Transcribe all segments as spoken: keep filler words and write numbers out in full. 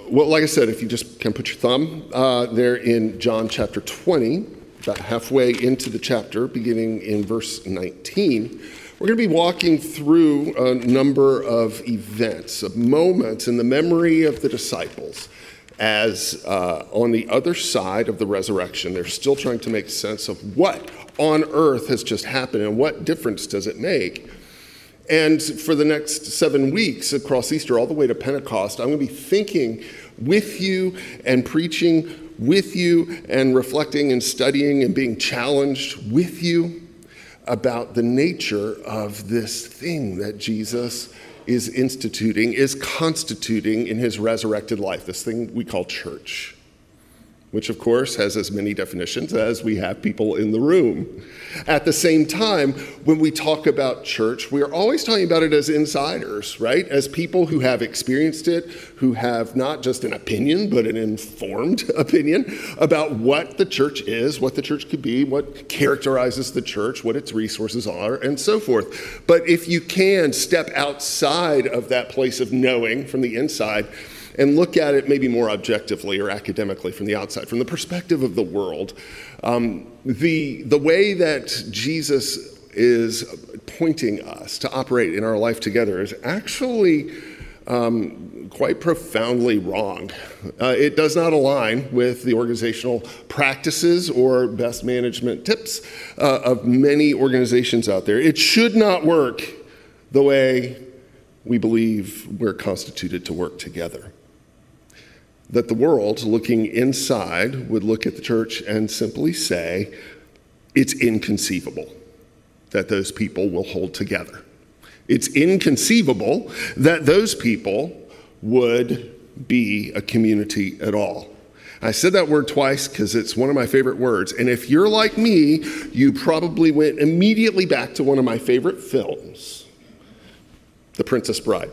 well, like I said, if you just can put your thumb uh, there in John chapter twenty, about halfway into the chapter, beginning in verse nineteen, we're going to be walking through a number of events, of moments in the memory of the disciples as uh, on the other side of the resurrection, they're still trying to make sense of what on earth has just happened and what difference does it make. And for the next seven weeks across Easter, all the way to Pentecost, I'm going to be thinking with you and preaching with you and reflecting and studying and being challenged with you about the nature of this thing that Jesus is instituting, is constituting in his resurrected life, this thing we call church, which of course has as many definitions as we have people in the room. At the same time, when we talk about church, we are always talking about it as insiders, right? As people who have experienced it, who have not just an opinion, but an informed opinion about what the church is, what the church could be, what characterizes the church, what its resources are, and so forth. But if you can step outside of that place of knowing from the inside and look at it maybe more objectively or academically from the outside, from the perspective of the world, um, the, the way that Jesus is pointing us to operate in our life together is actually um, quite profoundly wrong. Uh, it does not align with the organizational practices or best management tips uh, of many organizations out there. It should not work the way we believe we're constituted to work together. That the world, looking inside, would look at the church and simply say, it's inconceivable that those people will hold together. It's inconceivable that those people would be a community at all. I said that word twice because it's one of my favorite words. And if you're like me, you probably went immediately back to one of my favorite films, The Princess Bride.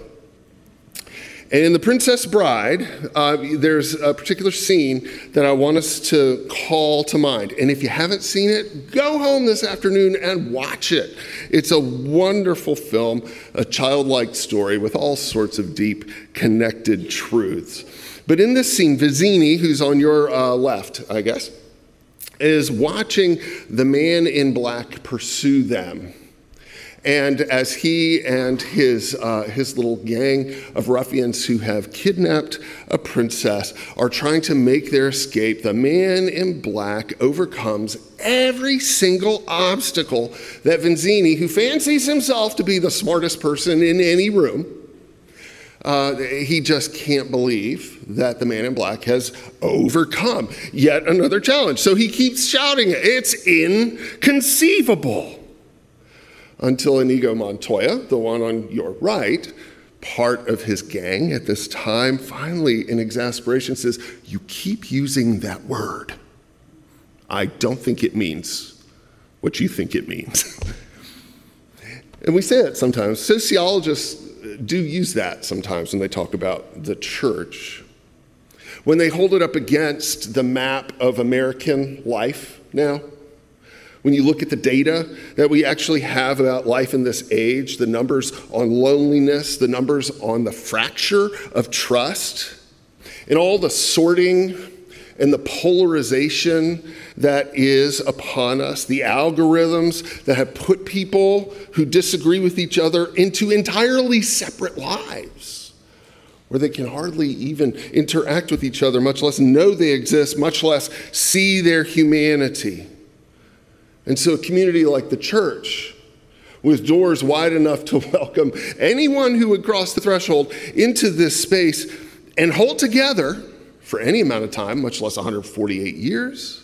And in The Princess Bride, uh, there's a particular scene that I want us to call to mind. And if you haven't seen it, go home this afternoon and watch it. It's a wonderful film, a childlike story with all sorts of deep, connected truths. But in this scene, Vizzini, who's on your uh, left, I guess, is watching the man in black pursue them. And as he and his uh, his little gang of ruffians who have kidnapped a princess are trying to make their escape, the man in black overcomes every single obstacle that Vizzini, who fancies himself to be the smartest person in any room, uh, he just can't believe that the man in black has overcome yet another challenge. So he keeps shouting, "It's inconceivable." Until Inigo Montoya, the one on your right, part of his gang at this time, finally in exasperation says, "You keep using that word. I don't think it means what you think it means." And we say it sometimes. Sociologists do use that sometimes when they talk about the church. When they hold it up against the map of American life now, when you look at the data that we actually have about life in this age, the numbers on loneliness, the numbers on the fracture of trust, and all the sorting and the polarization that is upon us, the algorithms that have put people who disagree with each other into entirely separate lives, where they can hardly even interact with each other, much less know they exist, much less see their humanity. And so a community like the church, with doors wide enough to welcome anyone who would cross the threshold into this space and hold together for any amount of time, much less one hundred forty-eight years,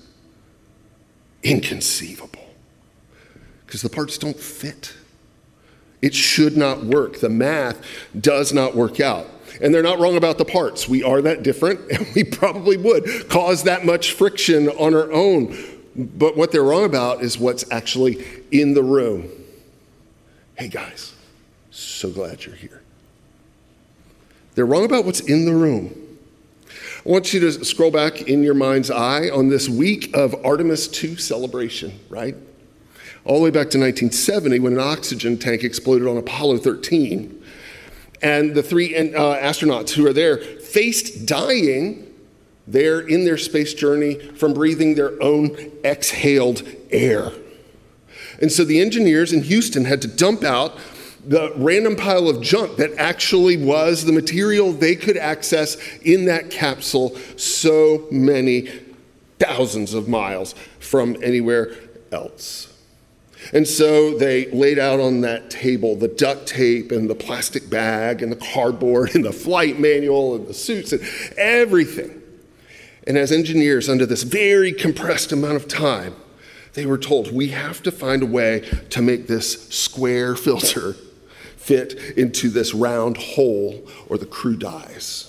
inconceivable. Because the parts don't fit. It should not work. The math does not work out. And they're not wrong about the parts. We are that different, and we probably would cause that much friction on our own. But what they're wrong about is what's actually in the room. Hey guys, so glad you're here. They're wrong about what's in the room. I want you to scroll back in your mind's eye on this week of Artemis two celebration, right? All the way back to nineteen seventy when an oxygen tank exploded on Apollo thirteen. And the three uh, astronauts who are there faced dying there in their space journey from breathing their own exhaled air. And so the engineers in Houston had to dump out the random pile of junk that actually was the material they could access in that capsule so many thousands of miles from anywhere else. And so they laid out on that table the duct tape and the plastic bag and the cardboard and the flight manual and the suits and everything. And as engineers, under this very compressed amount of time, they were told, we have to find a way to make this square filter fit into this round hole or the crew dies.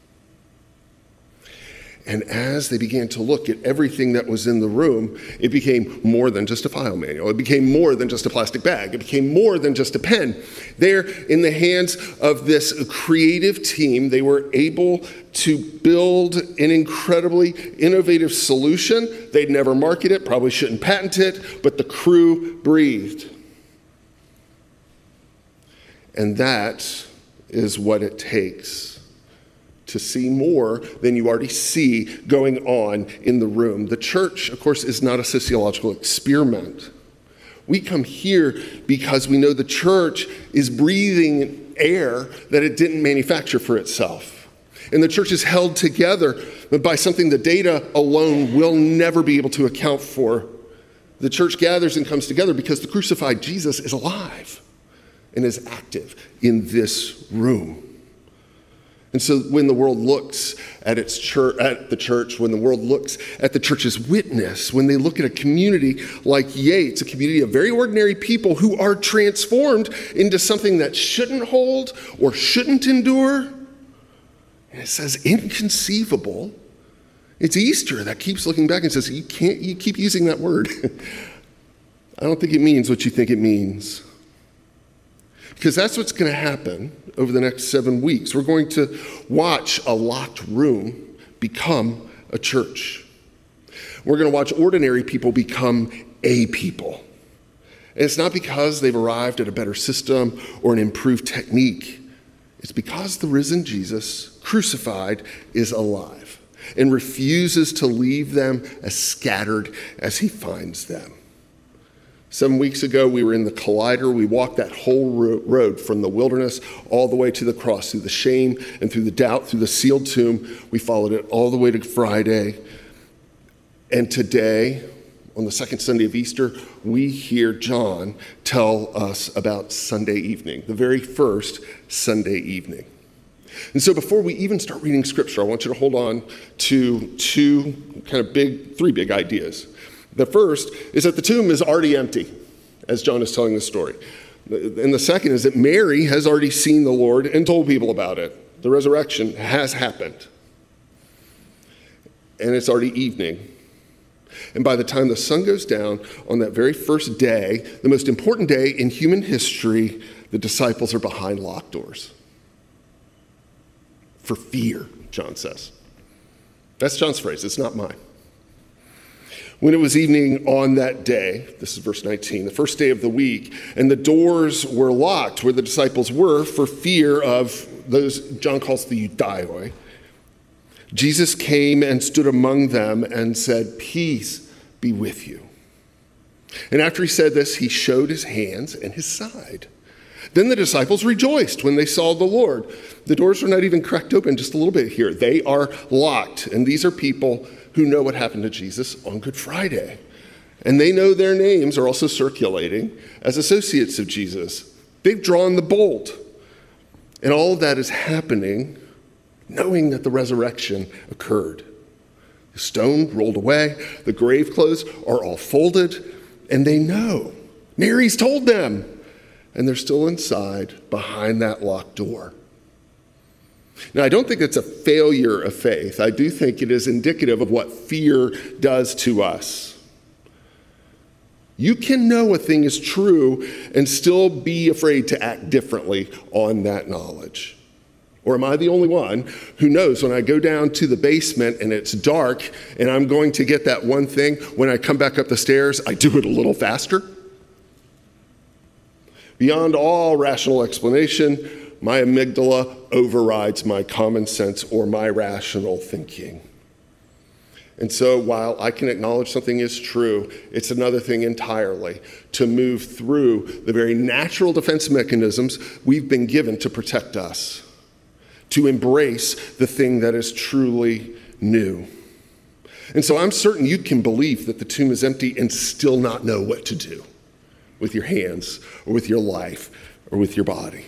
And as they began to look at everything that was in the room, it became more than just a file manual. It became more than just a plastic bag. It became more than just a pen. There, in the hands of this creative team, they were able to build an incredibly innovative solution. They'd never market it, probably shouldn't patent it, but the crew breathed. And that is what it takes to see more than you already see going on in the room. The church, of course, is not a sociological experiment. We come here because we know the church is breathing air that it didn't manufacture for itself. And the church is held together by something the data alone will never be able to account for. The church gathers and comes together because the crucified Jesus is alive and is active in this room. And so when the world looks at its church, at the church, when the world looks at the church's witness, when they look at a community like Yates, a community of very ordinary people who are transformed into something that shouldn't hold or shouldn't endure, and it says inconceivable, it's Easter that keeps looking back and says, you can't, you keep using that word. I don't think it means what you think it means. Because that's what's going to happen over the next seven weeks. We're going to watch a locked room become a church. We're going to watch ordinary people become a people. And it's not because they've arrived at a better system or an improved technique. It's because the risen Jesus, crucified, is alive and refuses to leave them as scattered as he finds them. Seven weeks ago, we were in the Collider. We walked that whole road from the wilderness all the way to the cross, through the shame and through the doubt, through the sealed tomb. We followed it all the way to Friday. And today, on the second Sunday of Easter, we hear John tell us about Sunday evening, the very first Sunday evening. And so before we even start reading Scripture, I want you to hold on to two kind of big, three big ideas. The first is that the tomb is already empty, as John is telling the story. And the second is that Mary has already seen the Lord and told people about it. The resurrection has happened. And it's already evening. And by the time the sun goes down on that very first day, the most important day in human history, the disciples are behind locked doors. For fear, John says. That's John's phrase, it's not mine. When it was evening on that day, this is verse nineteen, the first day of the week, and the doors were locked where the disciples were for fear of those John calls the Judaioi, Jesus came and stood among them and said, "Peace be with you." And after he said this, he showed his hands and his side. Then the disciples rejoiced when they saw the Lord. The doors are not even cracked open just a little bit here. They are locked. And these are people who know what happened to Jesus on Good Friday. And they know their names are also circulating as associates of Jesus. They've drawn the bolt. And all of that is happening knowing that the resurrection occurred. The stone rolled away. The grave clothes are all folded. And they know. Mary's told them. And they're still inside behind that locked door. Now, I don't think it's a failure of faith. I do think it is indicative of what fear does to us. You can know a thing is true and still be afraid to act differently on that knowledge. Or am I the only one who knows when I go down to the basement and it's dark and I'm going to get that one thing, when I come back up the stairs, I do it a little faster? Beyond all rational explanation, my amygdala overrides my common sense or my rational thinking. And so while I can acknowledge something is true, it's another thing entirely to move through the very natural defense mechanisms we've been given to protect us, to embrace the thing that is truly new. And so I'm certain you can believe that the tomb is empty and still not know what to do with your hands or with your life or with your body.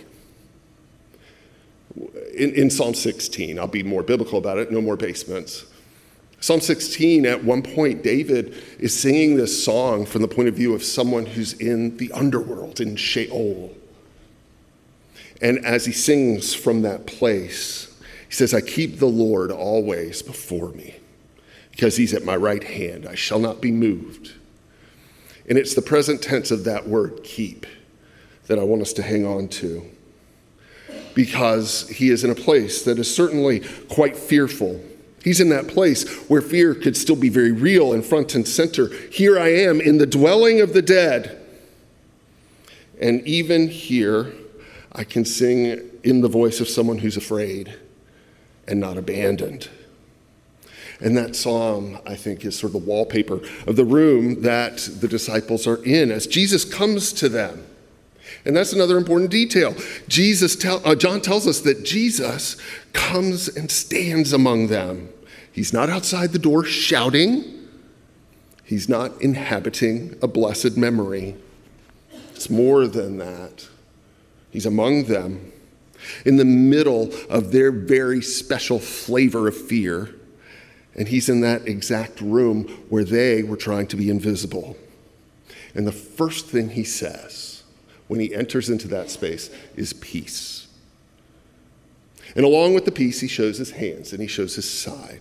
In, in Psalm sixteen, I'll be more biblical about it, no more basements. Psalm sixteen, at one point, David is singing this song from the point of view of someone who's in the underworld, in Sheol. And as he sings from that place, he says, I keep the Lord always before me, because he's at my right hand. I shall not be moved. And it's the present tense of that word, keep, that I want us to hang on to, because he is in a place that is certainly quite fearful. He's in that place where fear could still be very real and front and center. Here I am in the dwelling of the dead. And even here, I can sing in the voice of someone who's afraid and not abandoned. And that psalm, I think, is sort of the wallpaper of the room that the disciples are in as Jesus comes to them. And that's another important detail. Jesus tell, uh, John tells us that Jesus comes and stands among them. He's not outside the door shouting. He's not inhabiting a blessed memory. It's more than that. He's among them in the middle of their very special flavor of fear. And he's in that exact room where they were trying to be invisible. And the first thing he says when he enters into that space is peace. And along with the peace, he shows his hands and he shows his side.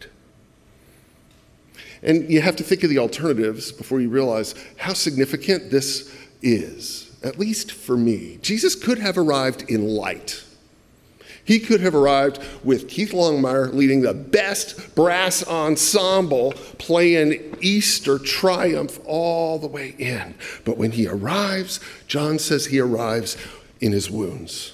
And you have to think of the alternatives before you realize how significant this is, at least for me. Jesus could have arrived in light. He could have arrived with Keith Longmire leading the best brass ensemble playing Easter Triumph all the way in. But when he arrives, John says he arrives in his wounds.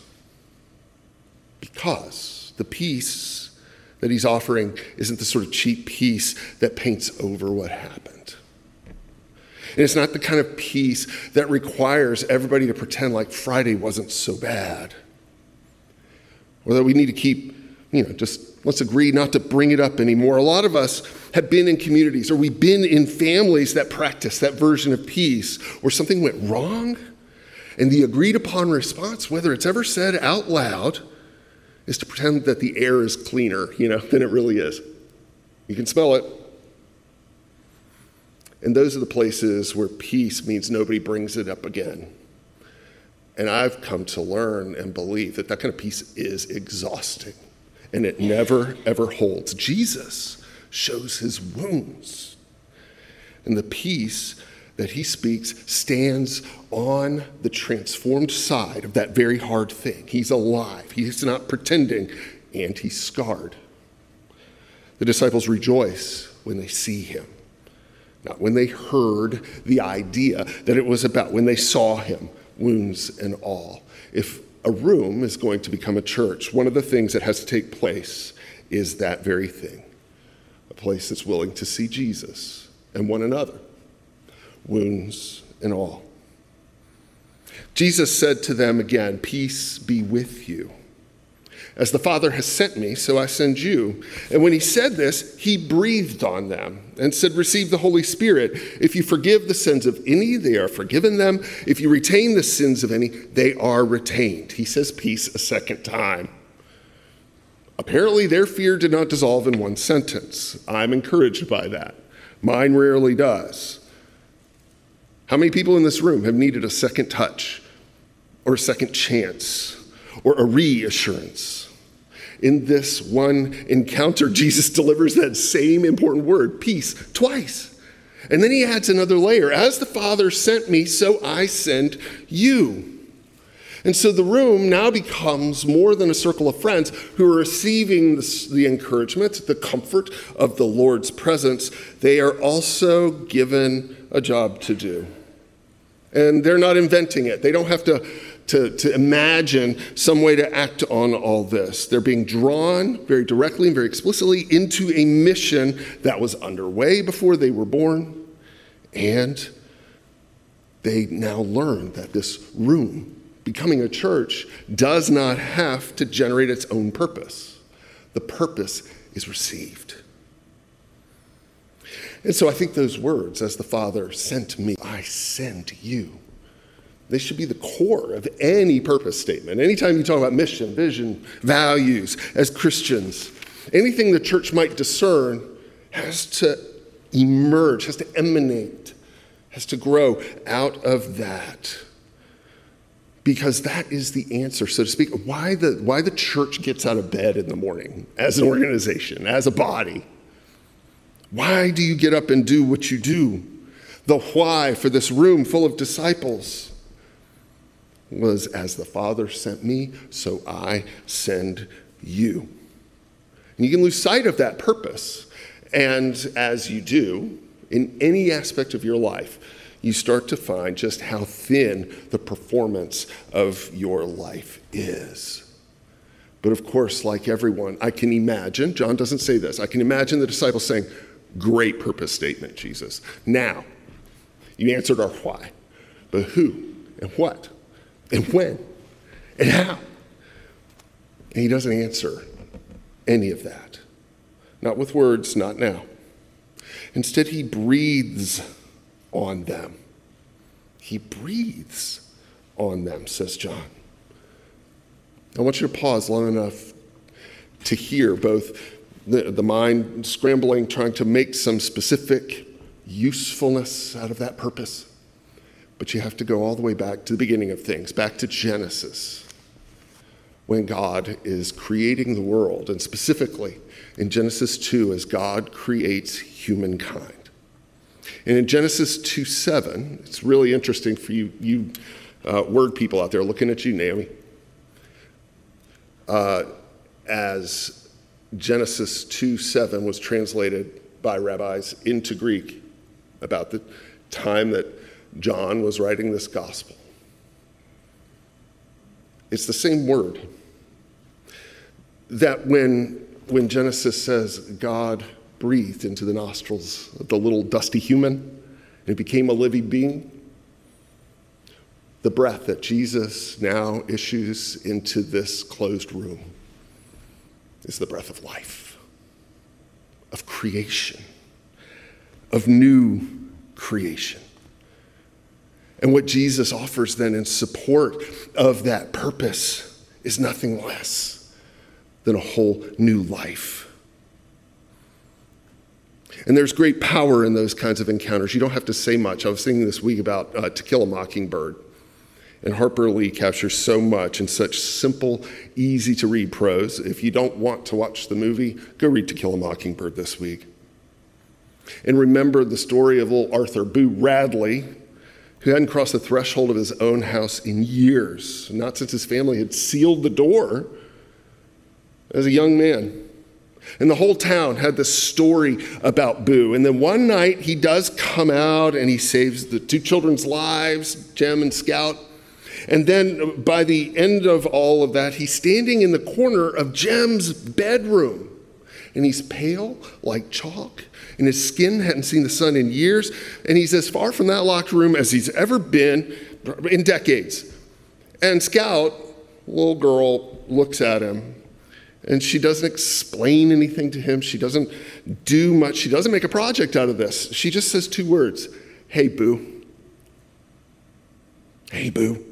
Because the peace that he's offering isn't the sort of cheap peace that paints over what happened. And it's not the kind of peace that requires everybody to pretend like Friday wasn't so bad. Or that we need to keep, you know, just let's agree not to bring it up anymore. A lot of us have been in communities or we've been in families that practice that version of peace where something went wrong and the agreed upon response, whether it's ever said out loud, is to pretend that the air is cleaner, you know, than it really is. You can smell it. And those are the places where peace means nobody brings it up again. And I've come to learn and believe that that kind of peace is exhausting and it never, ever holds. Jesus shows his wounds. And the peace that he speaks stands on the transformed side of that very hard thing. He's alive. He's not pretending, and he's scarred. The disciples rejoice when they see him, not when they heard the idea that it was about, when they saw him. Wounds and all. If a room is going to become a church, one of the things that has to take place is that very thing. A place that's willing to see Jesus and one another. Wounds and all. Jesus said to them again, peace be with you. As the Father has sent me, so I send you. And when he said this, he breathed on them and said, receive the Holy Spirit. If you forgive the sins of any, they are forgiven them. If you retain the sins of any, they are retained. He says peace a second time. Apparently, their fear did not dissolve in one sentence. I'm encouraged by that. Mine rarely does. How many people in this room have needed a second touch or a second chance or a reassurance? In this one encounter, Jesus delivers that same important word, peace, twice. And then he adds another layer. As the Father sent me, so I send you. And so the room now becomes more than a circle of friends who are receiving the, the encouragement, the comfort of the Lord's presence. They are also given a job to do. And they're not inventing it. They don't have to to, to imagine some way to act on all this. They're being drawn very directly and very explicitly into a mission that was underway before they were born. And they now learn that this room, becoming a church, does not have to generate its own purpose. The purpose is received. And so I think those words, as the Father sent me, I send you, they should be the core of any purpose statement. Anytime you talk about mission, vision, values as Christians, anything the church might discern has to emerge, has to emanate, has to grow out of that. Because that is the answer, so to speak, why the, why the church gets out of bed in the morning as an organization, as a body. Why do you get up and do what you do? The why for this room full of disciples was, as the Father sent me, so I send you. And you can lose sight of that purpose. And as you do, in any aspect of your life, you start to find just how thin the performance of your life is. But of course, like everyone, I can imagine, John doesn't say this, I can imagine the disciples saying, great purpose statement, Jesus. Now, you answered our why, but who and what and when and how? And he doesn't answer any of that. Not with words, not now. Instead, he breathes on them. He breathes on them, says John. I want you to pause long enough to hear both the, the mind scrambling, trying to make some specific usefulness out of that purpose. But you have to go all the way back to the beginning of things, back to Genesis, when God is creating the world, and specifically in Genesis two, as God creates humankind. And in Genesis two seven, it's really interesting for you, you uh, word people out there, looking at you, Naomi, uh, as Genesis two seven was translated by rabbis into Greek about the time that John was writing this gospel. It's the same word that when, when Genesis says God breathed into the nostrils of the little dusty human, and it became a living being, the breath that Jesus now issues into this closed room is the breath of life, of creation, of new creation. And what Jesus offers then in support of that purpose is nothing less than a whole new life. And there's great power in those kinds of encounters. You don't have to say much. I was thinking this week about uh, To Kill a Mockingbird. And Harper Lee captures so much in such simple, easy-to-read prose. If you don't want to watch the movie, go read To Kill a Mockingbird this week. And remember the story of little Arthur Boo Radley, who hadn't crossed the threshold of his own house in years, not since his family had sealed the door as a young man. And the whole town had this story about Boo. And then one night he does come out and he saves the two children's lives, Jem and Scout. And then by the end of all of that, he's standing in the corner of Jem's bedroom. And he's pale like chalk. And his skin hadn't seen the sun in years. And he's as far from that locked room as he's ever been in decades. And Scout, little girl, looks at him. And she doesn't explain anything to him. She doesn't do much. She doesn't make a project out of this. She just says two words. Hey, Boo. Hey, Boo.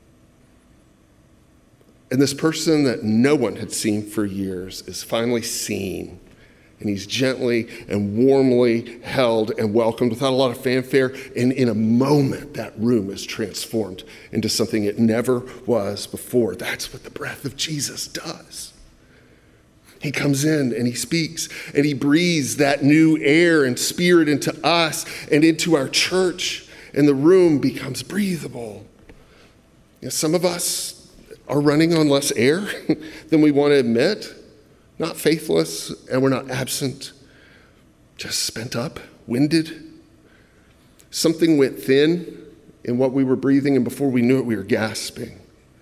And this person that no one had seen for years is finally seen. And he's gently and warmly held and welcomed without a lot of fanfare. And in a moment, that room is transformed into something it never was before. That's what the breath of Jesus does. He comes in and he speaks and he breathes that new air and spirit into us and into our church. And the room becomes breathable. You know, some of us are running on less air than we want to admit. Not faithless, and we're not absent, just spent up, winded. Something went thin in what we were breathing, and before we knew it, we were gasping.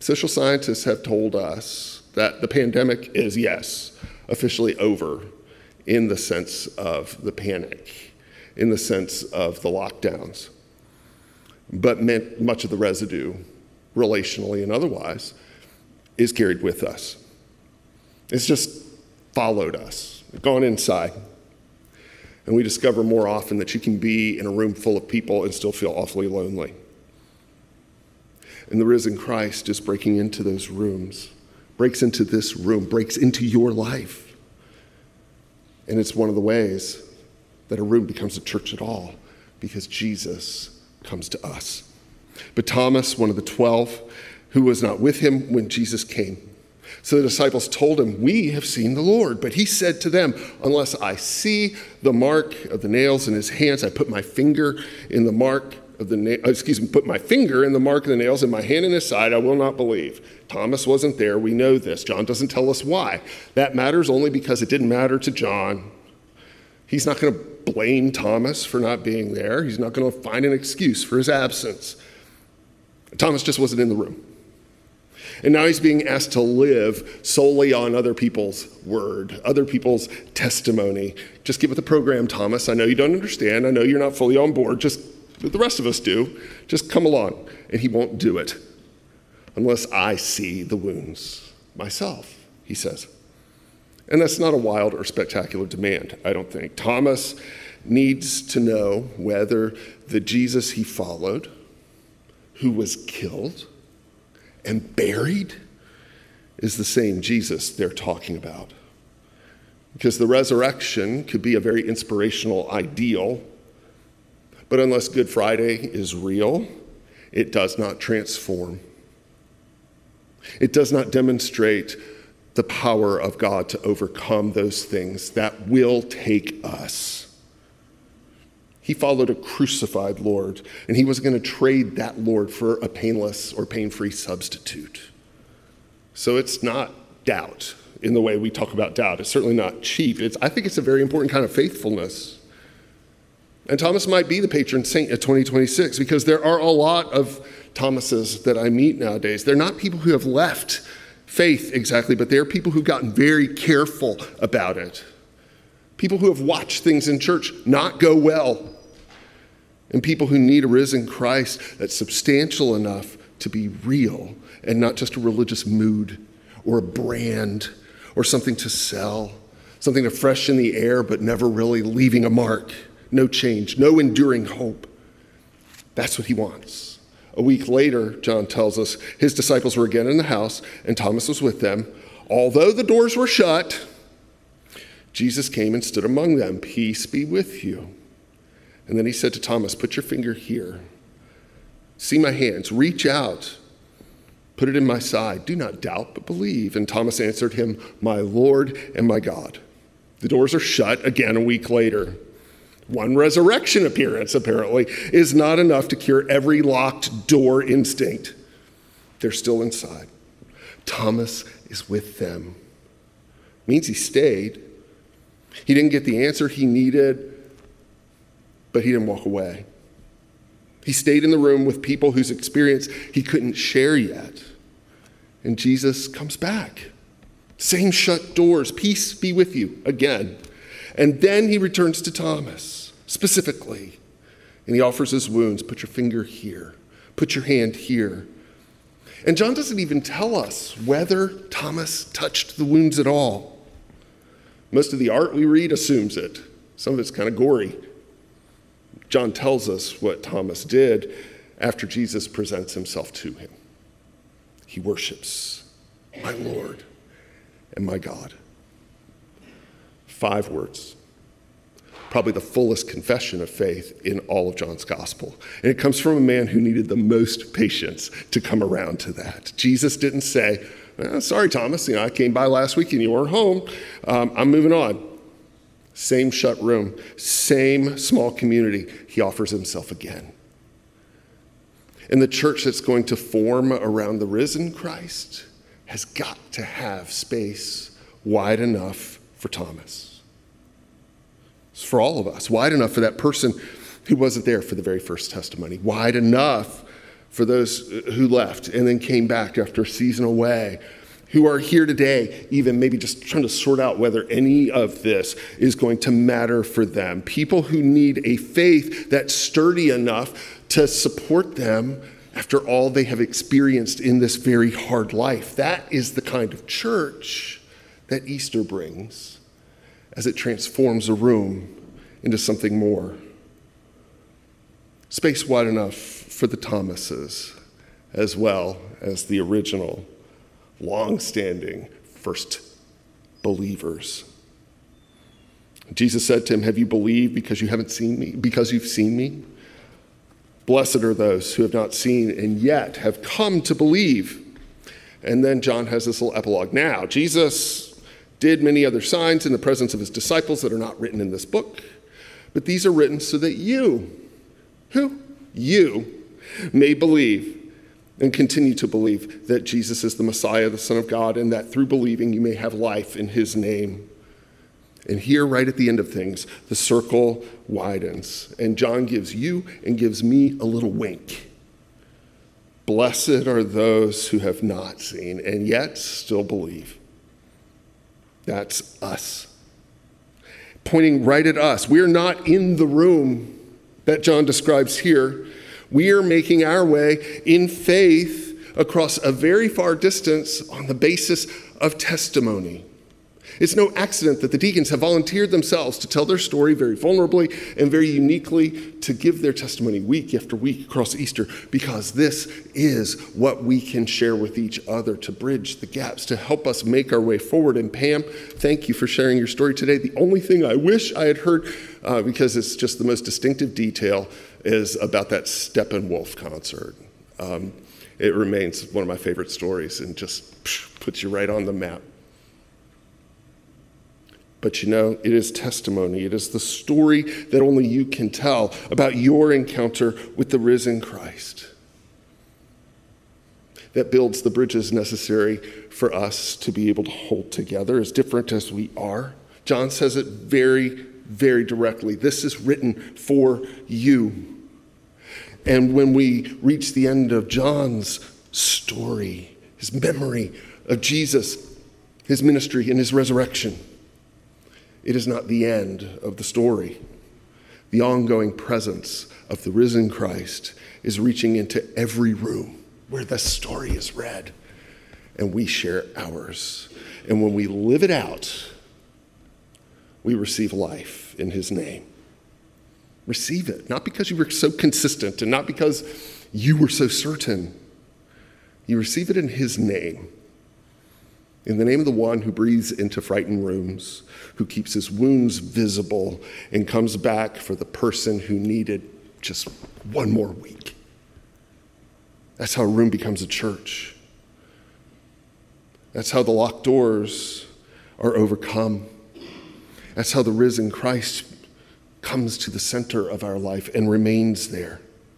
Social scientists have told us that the pandemic is, yes, officially over in the sense of the panic, in the sense of the lockdowns. But much of the residue, relationally and otherwise, is carried with us. It's just followed us, gone inside. And we discover more often that you can be in a room full of people and still feel awfully lonely. And the risen Christ is breaking into those rooms, breaks into this room, breaks into your life. And it's one of the ways that a room becomes a church at all, because Jesus comes to us. But Thomas, one of the twelve, who was not with him when Jesus came. So the disciples told him, "We have seen the Lord." But he said to them, "Unless I see the mark of the nails in his hands, I put my finger in the mark of the na- excuse me, put my finger in the mark of the nails and my hand in his side, I will not believe." Thomas wasn't there. We know this. John doesn't tell us why. That matters only because it didn't matter to John. He's not going to blame Thomas for not being there. He's not going to find an excuse for his absence. Thomas just wasn't in the room. And now he's being asked to live solely on other people's word, other people's testimony. Just get with the program, Thomas. I know you don't understand. I know you're not fully on board. Just the rest of us do. Just come along. And he won't do it unless I see the wounds myself, he says. And that's not a wild or spectacular demand, I don't think. Thomas needs to know whether the Jesus he followed, who was killed and buried, is the same Jesus they're talking about. Because the resurrection could be a very inspirational ideal, but unless Good Friday is real, it does not transform. It does not demonstrate the power of God to overcome those things that will take us. He followed a crucified Lord, and he was going to trade that Lord for a painless or pain-free substitute. So it's not doubt in the way we talk about doubt. It's certainly not cheap. It's, I think it's a very important kind of faithfulness. And Thomas might be the patron saint of twenty twenty-six, because there are a lot of Thomases that I meet nowadays. They're not people who have left faith exactly, but they're people who've gotten very careful about it. People who have watched things in church not go well. And people who need a risen Christ that's substantial enough to be real and not just a religious mood or a brand or something to sell, something to freshen the air but never really leaving a mark. No change, no enduring hope. That's what he wants. A week later, John tells us, his disciples were again in the house and Thomas was with them. Although the doors were shut, Jesus came and stood among them. "Peace be with you." And then he said to Thomas, "Put your finger here. See my hands. Reach out. Put it in my side. Do not doubt, but believe." And Thomas answered him, "My Lord and my God." The doors are shut again a week later. One resurrection appearance, apparently, is not enough to cure every locked door instinct. They're still inside. Thomas is with them. Means he stayed. He didn't get the answer he needed, but he didn't walk away. He stayed in the room with people whose experience he couldn't share yet. And Jesus comes back. Same shut doors. Peace be with you again. And then he returns to Thomas specifically. And he offers his wounds. Put your finger here. Put your hand here. And John doesn't even tell us whether Thomas touched the wounds at all. Most of the art we read assumes it. Some of it's kind of gory. John tells us what Thomas did after Jesus presents himself to him. He worships, "My Lord and my God." Five words. Probably the fullest confession of faith in all of John's gospel. And it comes from a man who needed the most patience to come around to that. Jesus didn't say, "Well, sorry, Thomas, you know, I came by last week and you weren't home. Um, I'm moving on." Same shut room, same small community. He offers himself again. And the church that's going to form around the risen Christ has got to have space wide enough for Thomas. It's for all of us, wide enough for that person who wasn't there for the very first testimony, wide enough for those who left and then came back after a season away, who are here today, even maybe just trying to sort out whether any of this is going to matter for them. People who need a faith that's sturdy enough to support them after all they have experienced in this very hard life. That is the kind of church that Easter brings as it transforms a room into something more. Space wide enough for the Thomases as well as the original long-standing first believers. Jesus said to him, have you believed because you haven't seen me, because you've seen me? Blessed are those who have not seen and yet have come to believe. And then John has this little epilogue. Now, Jesus did many other signs in the presence of his disciples that are not written in this book, but these are written so that you, who? You may believe and continue to believe that Jesus is the Messiah, the Son of God, and that through believing you may have life in his name. And here, right at the end of things, the circle widens, and John gives you and gives me a little wink. Blessed are those who have not seen and yet still believe. That's us. Pointing right at us. We're not in the room that John describes here. We are making our way in faith across a very far distance on the basis of testimony. It's no accident that the deacons have volunteered themselves to tell their story very vulnerably and very uniquely, to give their testimony week after week across Easter, because this is what we can share with each other to bridge the gaps, to help us make our way forward. And Pam, thank you for sharing your story today. The only thing I wish I had heard, uh, because it's just the most distinctive detail, is about that Steppenwolf concert. Um, it remains one of my favorite stories and just psh, puts you right on the map. But you know, it is testimony. It is the story that only you can tell about your encounter with the risen Christ that builds the bridges necessary for us to be able to hold together, as different as we are. John says it very, very directly. This is written for you. And when we reach the end of John's story, his memory of Jesus, his ministry, and his resurrection, it is not the end of the story. The ongoing presence of the risen Christ is reaching into every room where the story is read, and we share ours. And when we live it out, we receive life in his name. Receive it, not because you were so consistent and not because you were so certain. You receive it in his name. In the name of the one who breathes into frightened rooms, who keeps his wounds visible and comes back for the person who needed just one more week. That's how a room becomes a church. That's how the locked doors are overcome. That's how the risen Christ comes to the center of our life and remains there.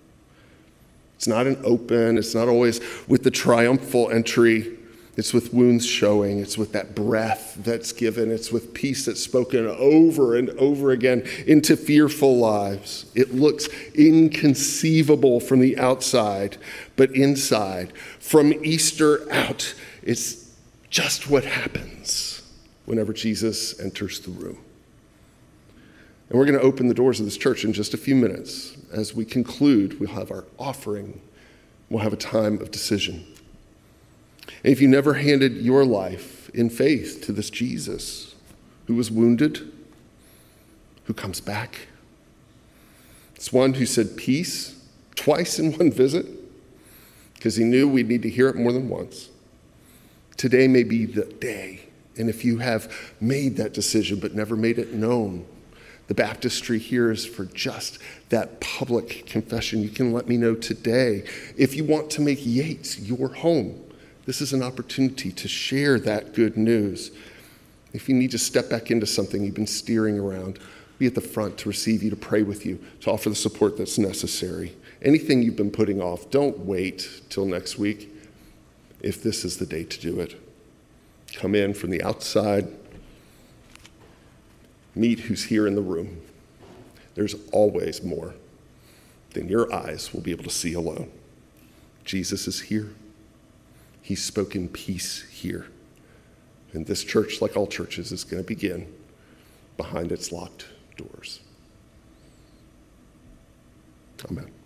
It's not an open, it's not always with the triumphal entry. It's with wounds showing. It's with that breath that's given. It's with peace that's spoken over and over again into fearful lives. It looks inconceivable from the outside, but inside, from Easter out, it's just what happens whenever Jesus enters the room. And we're going to open the doors of this church in just a few minutes. As we conclude, we'll have our offering. We'll have a time of decision. And if you never handed your life in faith to this Jesus who was wounded, who comes back, it's one who said peace twice in one visit because he knew we'd need to hear it more than once. Today may be the day. And if you have made that decision but never made it known, the baptistry here is for just that public confession. You can let me know today. If you want to make Yates your home, this is an opportunity to share that good news. If you need to step back into something you've been steering around, be at the front to receive you, to pray with you, to offer the support that's necessary. Anything you've been putting off, don't wait till next week if this is the day to do it. Come in from the outside. Meet who's here in the room. There's always more than your eyes will be able to see alone. Jesus is here. He's spoken peace here. And this church, like all churches, is going to begin behind its locked doors. Amen.